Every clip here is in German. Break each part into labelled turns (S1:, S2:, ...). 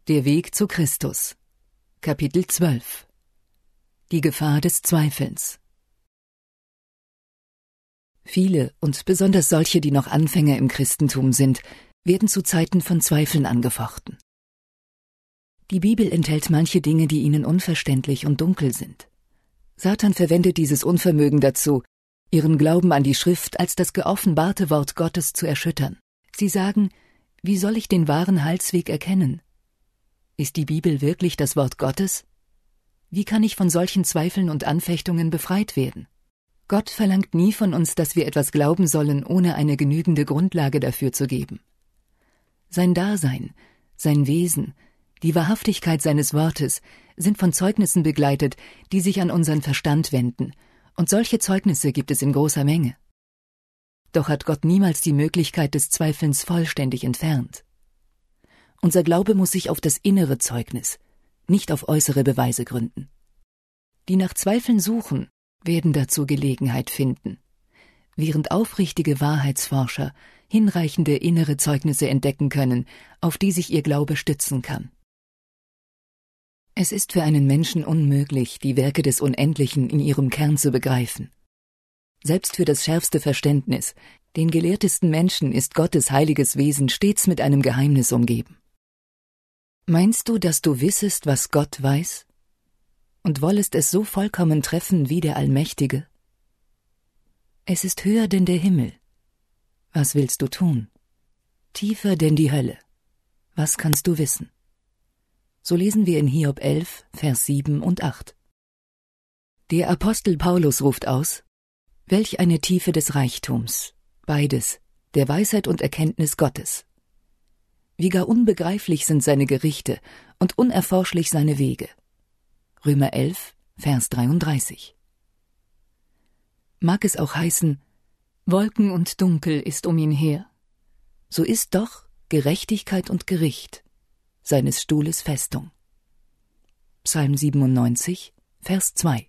S1: Der Weg zu Christus. Kapitel 12. Die Gefahr des Zweifelns. Viele, und besonders solche, die noch Anfänger im Christentum sind, werden zu Zeiten von Zweifeln angefochten. Die Bibel enthält manche Dinge, die ihnen unverständlich und dunkel sind. Satan verwendet dieses Unvermögen dazu, ihren Glauben an die Schrift als das geoffenbarte Wort Gottes zu erschüttern. Sie sagen: Wie soll ich den wahren Heilsweg erkennen? Ist die Bibel wirklich das Wort Gottes? Wie kann ich von solchen Zweifeln und Anfechtungen befreit werden? Gott verlangt nie von uns, dass wir etwas glauben sollen, ohne eine genügende Grundlage dafür zu geben. Sein Dasein, sein Wesen, die Wahrhaftigkeit seines Wortes sind von Zeugnissen begleitet, die sich an unseren Verstand wenden, und solche Zeugnisse gibt es in großer Menge. Doch hat Gott niemals die Möglichkeit des Zweifelns vollständig entfernt. Unser Glaube muss sich auf das innere Zeugnis, nicht auf äußere Beweise gründen. Die nach Zweifeln suchen, werden dazu Gelegenheit finden, während aufrichtige Wahrheitsforscher hinreichende innere Zeugnisse entdecken können, auf die sich ihr Glaube stützen kann. Es ist für einen Menschen unmöglich, die Werke des Unendlichen in ihrem Kern zu begreifen. Selbst für das schärfste Verständnis, den gelehrtesten Menschen, ist Gottes heiliges Wesen stets mit einem Geheimnis umgeben. Meinst du, dass du wissest, was Gott weiß? Und wollest es so vollkommen treffen wie der Allmächtige? Es ist höher denn der Himmel. Was willst du tun? Tiefer denn die Hölle. Was kannst du wissen? So lesen wir in Hiob 11, Vers 7 und 8. Der Apostel Paulus ruft aus: Welch eine Tiefe des Reichtums, beides, der Weisheit und Erkenntnis Gottes. Wie gar unbegreiflich sind seine Gerichte und unerforschlich seine Wege. Römer 11, Vers 33. Mag es auch heißen: Wolken und Dunkel ist um ihn her. So ist doch Gerechtigkeit und Gericht seines Stuhles Festung. Psalm 97, Vers 2.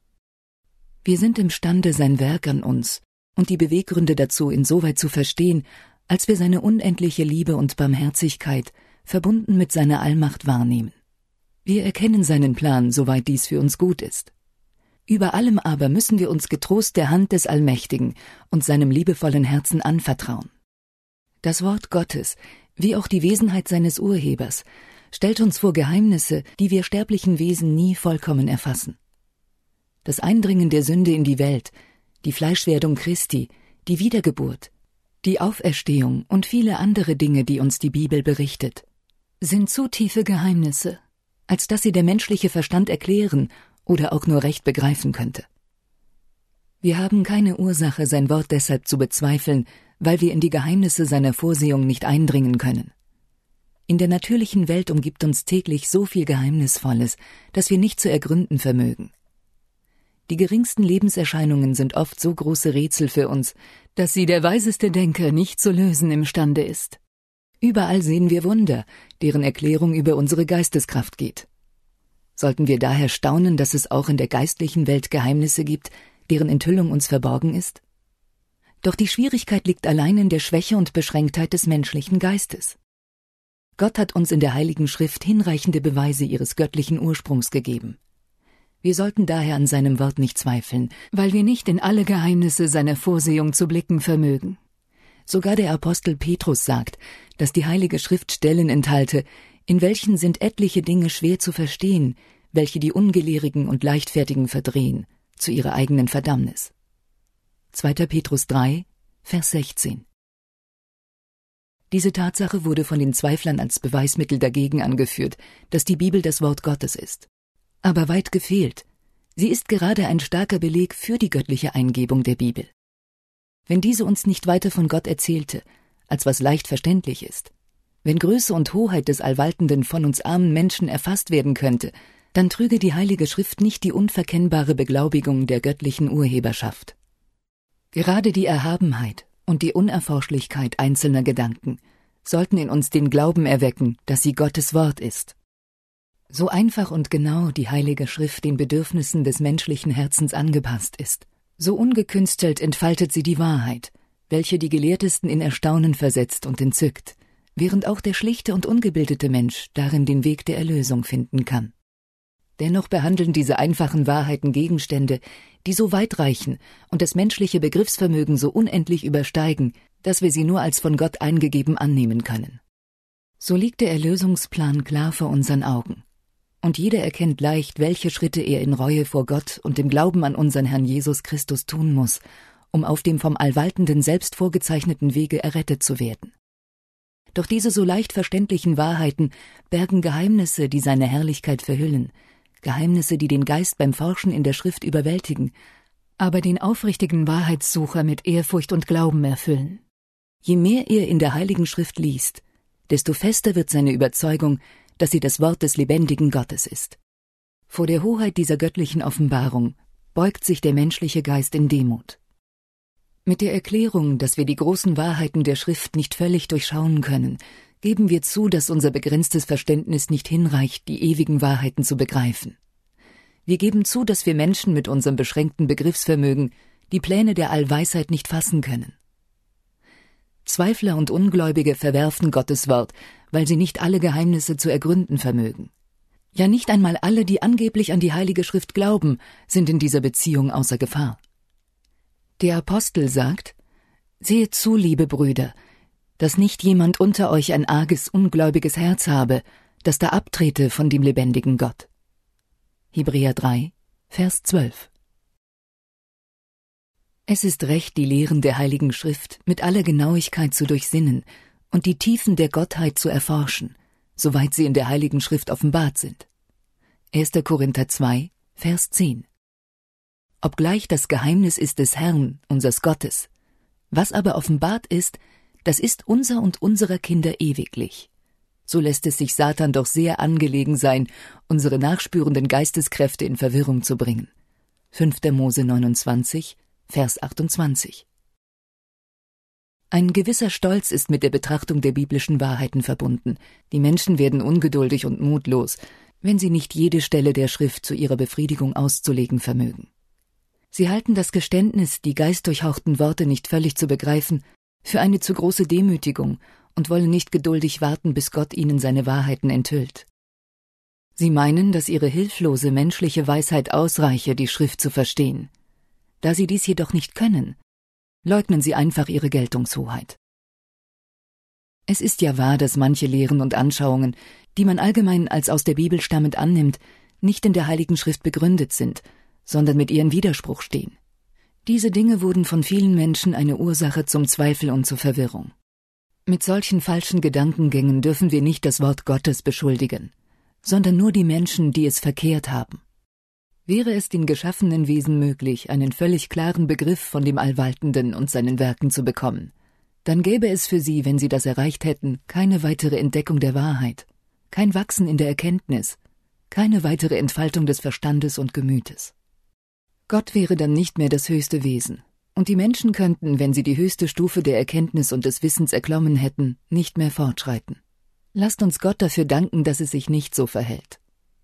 S1: Wir sind imstande, sein Werk an uns und die Beweggründe dazu insoweit zu verstehen, als wir seine unendliche Liebe und Barmherzigkeit verbunden mit seiner Allmacht wahrnehmen. Wir erkennen seinen Plan, soweit dies für uns gut ist. Über allem aber müssen wir uns getrost der Hand des Allmächtigen und seinem liebevollen Herzen anvertrauen. Das Wort Gottes, wie auch die Wesenheit seines Urhebers, stellt uns vor Geheimnisse, die wir sterblichen Wesen nie vollkommen erfassen. Das Eindringen der Sünde in die Welt, die Fleischwerdung Christi, die Wiedergeburt, die Auferstehung und viele andere Dinge, die uns die Bibel berichtet, sind zu tiefe Geheimnisse, als dass sie der menschliche Verstand erklären oder auch nur recht begreifen könnte. Wir haben keine Ursache, sein Wort deshalb zu bezweifeln, weil wir in die Geheimnisse seiner Vorsehung nicht eindringen können. In der natürlichen Welt umgibt uns täglich so viel Geheimnisvolles, dass wir nicht zu ergründen vermögen. Die geringsten Lebenserscheinungen sind oft so große Rätsel für uns, dass sie der weiseste Denker nicht zu lösen imstande ist. Überall sehen wir Wunder, deren Erklärung über unsere Geisteskraft geht. Sollten wir daher staunen, dass es auch in der geistlichen Welt Geheimnisse gibt, deren Enthüllung uns verborgen ist? Doch die Schwierigkeit liegt allein in der Schwäche und Beschränktheit des menschlichen Geistes. Gott hat uns in der Heiligen Schrift hinreichende Beweise ihres göttlichen Ursprungs gegeben. Wir sollten daher an seinem Wort nicht zweifeln, weil wir nicht in alle Geheimnisse seiner Vorsehung zu blicken vermögen. Sogar der Apostel Petrus sagt, dass die Heilige Schrift Stellen enthalte, in welchen sind etliche Dinge schwer zu verstehen, welche die Ungelehrigen und Leichtfertigen verdrehen, zu ihrer eigenen Verdammnis. 2. Petrus 3, Vers 16. Diese Tatsache wurde von den Zweiflern als Beweismittel dagegen angeführt, dass die Bibel das Wort Gottes ist. Aber weit gefehlt. Sie ist gerade ein starker Beleg für die göttliche Eingebung der Bibel. Wenn diese uns nicht weiter von Gott erzählte, als was leicht verständlich ist, wenn Größe und Hoheit des Allwaltenden von uns armen Menschen erfasst werden könnte, dann trüge die Heilige Schrift nicht die unverkennbare Beglaubigung der göttlichen Urheberschaft. Gerade die Erhabenheit und die Unerforschlichkeit einzelner Gedanken sollten in uns den Glauben erwecken, dass sie Gottes Wort ist. So einfach und genau die Heilige Schrift den Bedürfnissen des menschlichen Herzens angepasst ist, so ungekünstelt entfaltet sie die Wahrheit, welche die Gelehrtesten in Erstaunen versetzt und entzückt, während auch der schlichte und ungebildete Mensch darin den Weg der Erlösung finden kann. Dennoch behandeln diese einfachen Wahrheiten Gegenstände, die so weit reichen und das menschliche Begriffsvermögen so unendlich übersteigen, dass wir sie nur als von Gott eingegeben annehmen können. So liegt der Erlösungsplan klar vor unseren Augen. Und jeder erkennt leicht, welche Schritte er in Reue vor Gott und im Glauben an unseren Herrn Jesus Christus tun muss, um auf dem vom Allwaltenden selbst vorgezeichneten Wege errettet zu werden. Doch diese so leicht verständlichen Wahrheiten bergen Geheimnisse, die seine Herrlichkeit verhüllen, Geheimnisse, die den Geist beim Forschen in der Schrift überwältigen, aber den aufrichtigen Wahrheitssucher mit Ehrfurcht und Glauben erfüllen. Je mehr er in der Heiligen Schrift liest, desto fester wird seine Überzeugung, dass sie das Wort des lebendigen Gottes ist. Vor der Hoheit dieser göttlichen Offenbarung beugt sich der menschliche Geist in Demut. Mit der Erklärung, dass wir die großen Wahrheiten der Schrift nicht völlig durchschauen können, geben wir zu, dass unser begrenztes Verständnis nicht hinreicht, die ewigen Wahrheiten zu begreifen. Wir geben zu, dass wir Menschen mit unserem beschränkten Begriffsvermögen die Pläne der Allweisheit nicht fassen können. Zweifler und Ungläubige verwerfen Gottes Wort, weil sie nicht alle Geheimnisse zu ergründen vermögen. Ja, nicht einmal alle, die angeblich an die Heilige Schrift glauben, sind in dieser Beziehung außer Gefahr. Der Apostel sagt: Seht zu, liebe Brüder, dass nicht jemand unter euch ein arges, ungläubiges Herz habe, das da abtrete von dem lebendigen Gott. Hebräer 3, Vers 12. Es ist recht, die Lehren der Heiligen Schrift mit aller Genauigkeit zu durchsinnen und die Tiefen der Gottheit zu erforschen, soweit sie in der Heiligen Schrift offenbart sind. 1. Korinther 2, Vers 10. Obgleich das Geheimnis ist des Herrn, unseres Gottes, was aber offenbart ist, das ist unser und unserer Kinder ewiglich. So lässt es sich Satan doch sehr angelegen sein, unsere nachspürenden Geisteskräfte in Verwirrung zu bringen. 5. Mose 29, Vers 28. Ein gewisser Stolz ist mit der Betrachtung der biblischen Wahrheiten verbunden. Die Menschen werden ungeduldig und mutlos, wenn sie nicht jede Stelle der Schrift zu ihrer Befriedigung auszulegen vermögen. Sie halten das Geständnis, die geistdurchhauchten Worte nicht völlig zu begreifen, für eine zu große Demütigung und wollen nicht geduldig warten, bis Gott ihnen seine Wahrheiten enthüllt. Sie meinen, dass ihre hilflose menschliche Weisheit ausreiche, die Schrift zu verstehen. Da sie dies jedoch nicht können, leugnen sie einfach ihre Geltungshoheit. Es ist ja wahr, dass manche Lehren und Anschauungen, die man allgemein als aus der Bibel stammend annimmt, nicht in der Heiligen Schrift begründet sind, sondern mit ihrem Widerspruch stehen. Diese Dinge wurden von vielen Menschen eine Ursache zum Zweifel und zur Verwirrung. Mit solchen falschen Gedankengängen dürfen wir nicht das Wort Gottes beschuldigen, sondern nur die Menschen, die es verkehrt haben. Wäre es den geschaffenen Wesen möglich, einen völlig klaren Begriff von dem Allwaltenden und seinen Werken zu bekommen, dann gäbe es für sie, wenn sie das erreicht hätten, keine weitere Entdeckung der Wahrheit, kein Wachsen in der Erkenntnis, keine weitere Entfaltung des Verstandes und Gemütes. Gott wäre dann nicht mehr das höchste Wesen, und die Menschen könnten, wenn sie die höchste Stufe der Erkenntnis und des Wissens erklommen hätten, nicht mehr fortschreiten. Lasst uns Gott dafür danken, dass es sich nicht so verhält.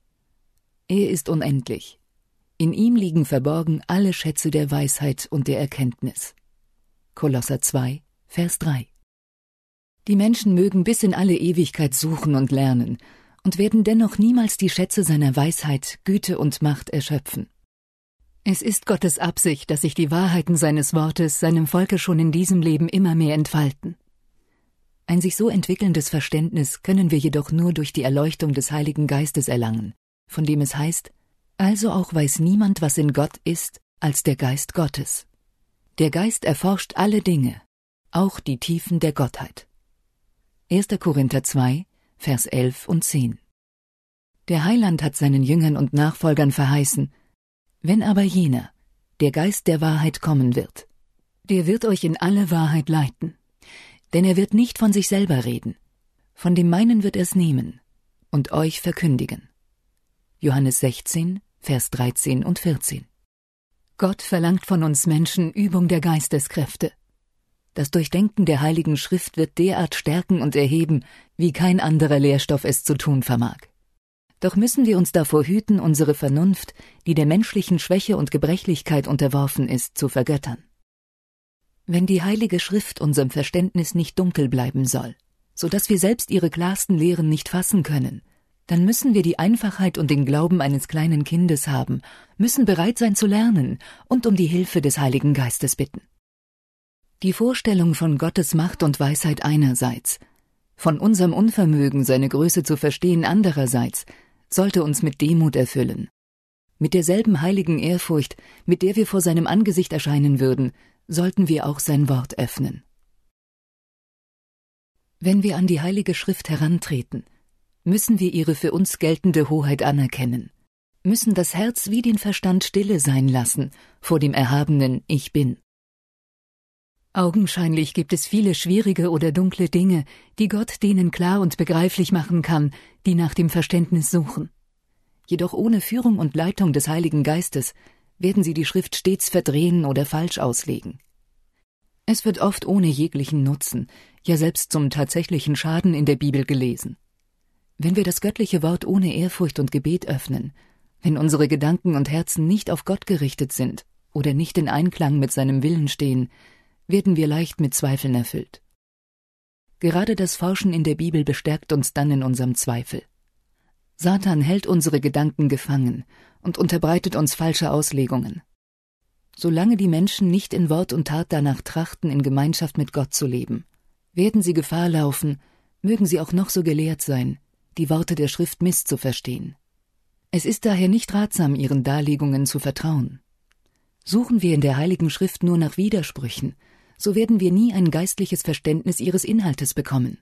S1: Er ist unendlich. In ihm liegen verborgen alle Schätze der Weisheit und der Erkenntnis. Kolosser 2, Vers 3. Die Menschen mögen bis in alle Ewigkeit suchen und lernen und werden dennoch niemals die Schätze seiner Weisheit, Güte und Macht erschöpfen. Es ist Gottes Absicht, dass sich die Wahrheiten seines Wortes seinem Volke schon in diesem Leben immer mehr entfalten. Ein sich so entwickelndes Verständnis können wir jedoch nur durch die Erleuchtung des Heiligen Geistes erlangen, von dem es heißt: Also auch weiß niemand, was in Gott ist, als der Geist Gottes. Der Geist erforscht alle Dinge, auch die Tiefen der Gottheit. 1. Korinther 2, Vers 11 und 10. Der Heiland hat seinen Jüngern und Nachfolgern verheißen: Wenn aber jener, der Geist der Wahrheit, kommen wird, der wird euch in alle Wahrheit leiten. Denn er wird nicht von sich selber reden, von dem meinen wird er es nehmen und euch verkündigen. Johannes 16, Vers 13 und 14. Gott verlangt von uns Menschen Übung der Geisteskräfte. Das Durchdenken der Heiligen Schrift wird derart stärken und erheben, wie kein anderer Lehrstoff es zu tun vermag. Doch müssen wir uns davor hüten, unsere Vernunft, die der menschlichen Schwäche und Gebrechlichkeit unterworfen ist, zu vergöttern. Wenn die Heilige Schrift unserem Verständnis nicht dunkel bleiben soll, so dass wir selbst ihre klarsten Lehren nicht fassen können, dann müssen wir die Einfachheit und den Glauben eines kleinen Kindes haben, müssen bereit sein zu lernen und um die Hilfe des Heiligen Geistes bitten. Die Vorstellung von Gottes Macht und Weisheit einerseits, von unserem Unvermögen, seine Größe zu verstehen andererseits, sollte uns mit Demut erfüllen. Mit derselben heiligen Ehrfurcht, mit der wir vor seinem Angesicht erscheinen würden, sollten wir auch sein Wort öffnen. Wenn wir an die Heilige Schrift herantreten, müssen wir ihre für uns geltende Hoheit anerkennen, müssen das Herz wie den Verstand stille sein lassen vor dem erhabenen Ich Bin. Augenscheinlich gibt es viele schwierige oder dunkle Dinge, die Gott denen klar und begreiflich machen kann, die nach dem Verständnis suchen. Jedoch ohne Führung und Leitung des Heiligen Geistes werden sie die Schrift stets verdrehen oder falsch auslegen. Es wird oft ohne jeglichen Nutzen, ja selbst zum tatsächlichen Schaden in der Bibel gelesen. Wenn wir das göttliche Wort ohne Ehrfurcht und Gebet öffnen, wenn unsere Gedanken und Herzen nicht auf Gott gerichtet sind oder nicht in Einklang mit seinem Willen stehen, werden wir leicht mit Zweifeln erfüllt. Gerade das Forschen in der Bibel bestärkt uns dann in unserem Zweifel. Satan hält unsere Gedanken gefangen und unterbreitet uns falsche Auslegungen. Solange die Menschen nicht in Wort und Tat danach trachten, in Gemeinschaft mit Gott zu leben, werden sie Gefahr laufen, mögen sie auch noch so gelehrt sein, die Worte der Schrift misszuverstehen. Es ist daher nicht ratsam, ihren Darlegungen zu vertrauen. Suchen wir in der Heiligen Schrift nur nach Widersprüchen, so werden wir nie ein geistliches Verständnis ihres Inhaltes bekommen.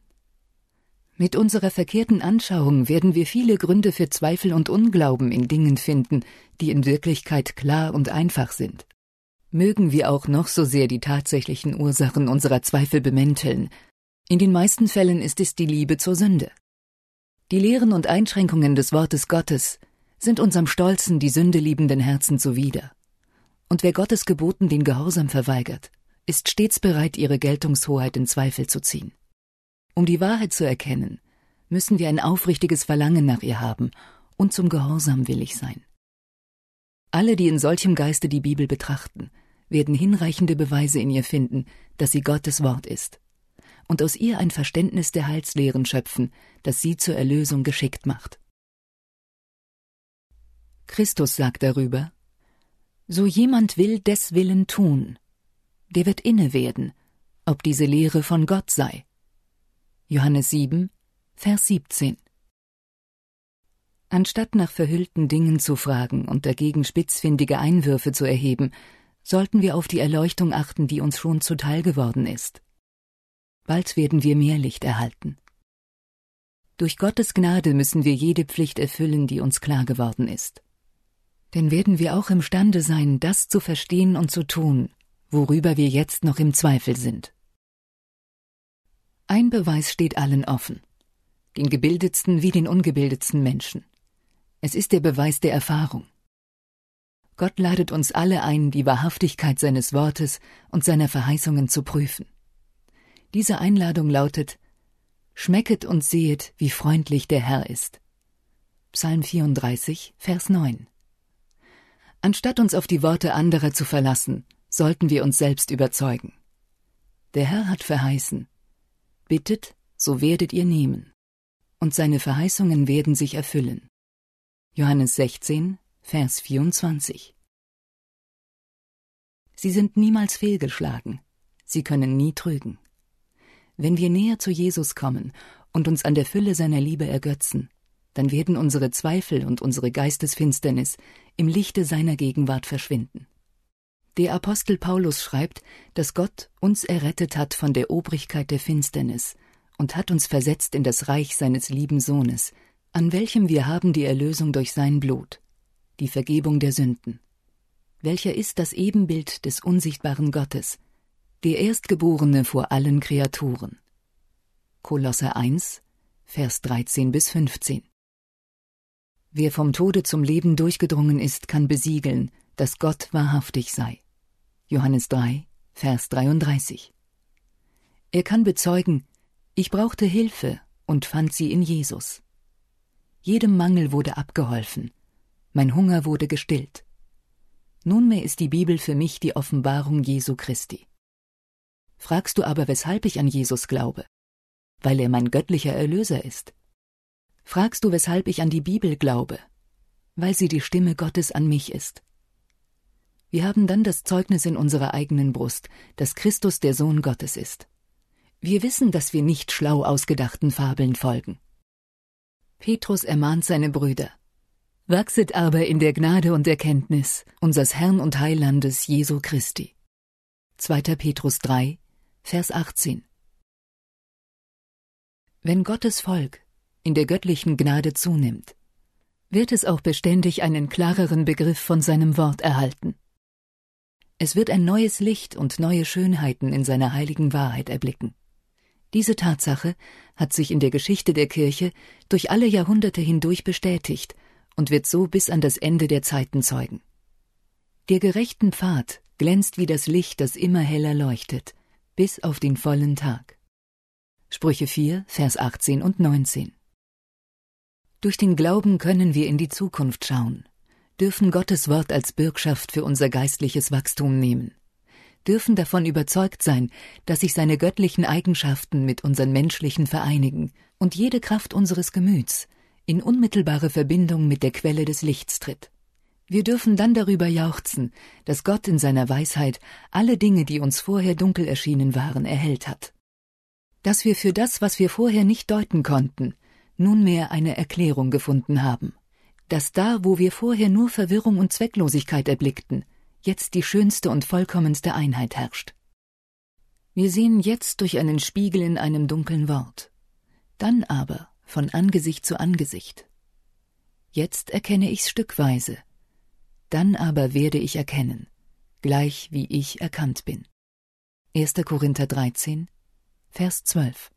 S1: Mit unserer verkehrten Anschauung werden wir viele Gründe für Zweifel und Unglauben in Dingen finden, die in Wirklichkeit klar und einfach sind. Mögen wir auch noch so sehr die tatsächlichen Ursachen unserer Zweifel bemänteln, in den meisten Fällen ist es die Liebe zur Sünde. Die Lehren und Einschränkungen des Wortes Gottes sind unserem stolzen, die Sünde liebenden Herzen zuwider. Und wer Gottes Geboten den Gehorsam verweigert, ist stets bereit, ihre Geltungshoheit in Zweifel zu ziehen. Um die Wahrheit zu erkennen, müssen wir ein aufrichtiges Verlangen nach ihr haben und zum Gehorsam willig sein. Alle, die in solchem Geiste die Bibel betrachten, werden hinreichende Beweise in ihr finden, dass sie Gottes Wort ist, und aus ihr ein Verständnis der Heilslehren schöpfen, das sie zur Erlösung geschickt macht. Christus sagt darüber: So jemand will des Willen tun, der wird inne werden, ob diese Lehre von Gott sei. Johannes 7, Vers 17. Anstatt nach verhüllten Dingen zu fragen und dagegen spitzfindige Einwürfe zu erheben, sollten wir auf die Erleuchtung achten, die uns schon zuteil geworden ist. Bald werden wir mehr Licht erhalten. Durch Gottes Gnade müssen wir jede Pflicht erfüllen, die uns klar geworden ist. Denn werden wir auch imstande sein, das zu verstehen und zu tun, worüber wir jetzt noch im Zweifel sind. Ein Beweis steht allen offen, den gebildetsten wie den ungebildetsten Menschen. Es ist der Beweis der Erfahrung. Gott ladet uns alle ein, die Wahrhaftigkeit seines Wortes und seiner Verheißungen zu prüfen. Diese Einladung lautet: Schmecket und sehet, wie freundlich der Herr ist. Psalm 34, Vers 9. Anstatt uns auf die Worte anderer zu verlassen, sollten wir uns selbst überzeugen. Der Herr hat verheißen: Bittet, so werdet ihr nehmen. Und seine Verheißungen werden sich erfüllen. Johannes 16, Vers 24. Sie sind niemals fehlgeschlagen. Sie können nie trügen. Wenn wir näher zu Jesus kommen und uns an der Fülle seiner Liebe ergötzen, dann werden unsere Zweifel und unsere Geistesfinsternis im Lichte seiner Gegenwart verschwinden. Der Apostel Paulus schreibt, dass Gott uns errettet hat von der Obrigkeit der Finsternis und hat uns versetzt in das Reich seines lieben Sohnes, an welchem wir haben die Erlösung durch sein Blut, die Vergebung der Sünden. Welcher ist das Ebenbild des unsichtbaren Gottes, der Erstgeborene vor allen Kreaturen. Kolosser 1, Vers 13-15. Wer vom Tode zum Leben durchgedrungen ist, kann besiegeln, dass Gott wahrhaftig sei. Johannes 3, Vers 33. Er kann bezeugen: Ich brauchte Hilfe und fand sie in Jesus. Jedem Mangel wurde abgeholfen. Mein Hunger wurde gestillt. Nunmehr ist die Bibel für mich die Offenbarung Jesu Christi. Fragst du aber, weshalb ich an Jesus glaube? weil er mein göttlicher Erlöser ist. Fragst du, weshalb ich an die Bibel glaube? Weil sie die Stimme Gottes an mich ist. Wir haben dann das Zeugnis in unserer eigenen Brust, dass Christus der Sohn Gottes ist. Wir wissen, dass wir nicht schlau ausgedachten Fabeln folgen. Petrus ermahnt seine Brüder: Wachset aber in der Gnade und Erkenntnis unsers Herrn und Heilandes Jesu Christi. 2. Petrus 3, Vers 18. Wenn Gottes Volk in der göttlichen Gnade zunimmt, wird es auch beständig einen klareren Begriff von seinem Wort erhalten. Es wird ein neues Licht und neue Schönheiten in seiner heiligen Wahrheit erblicken. Diese Tatsache hat sich in der Geschichte der Kirche durch alle Jahrhunderte hindurch bestätigt und wird so bis an das Ende der Zeiten zeugen. Der gerechten Pfad glänzt wie das Licht, das immer heller leuchtet, bis auf den vollen Tag. Sprüche 4, Vers 18 und 19. Durch den Glauben können wir in die Zukunft schauen, dürfen Gottes Wort als Bürgschaft für unser geistliches Wachstum nehmen, dürfen davon überzeugt sein, dass sich seine göttlichen Eigenschaften mit unseren menschlichen vereinigen und jede Kraft unseres Gemüts in unmittelbare Verbindung mit der Quelle des Lichts tritt. Wir dürfen dann darüber jauchzen, dass Gott in seiner Weisheit alle Dinge, die uns vorher dunkel erschienen waren, erhellt hat. Dass wir für das, was wir vorher nicht deuten konnten, nunmehr eine Erklärung gefunden haben. Dass da, wo wir vorher nur Verwirrung und Zwecklosigkeit erblickten, jetzt die schönste und vollkommenste Einheit herrscht. Wir sehen jetzt durch einen Spiegel in einem dunklen Wort, dann aber von Angesicht zu Angesicht. Jetzt erkenne ich's stückweise, dann aber werde ich erkennen, gleich wie ich erkannt bin. 1. Korinther 13, Vers 12.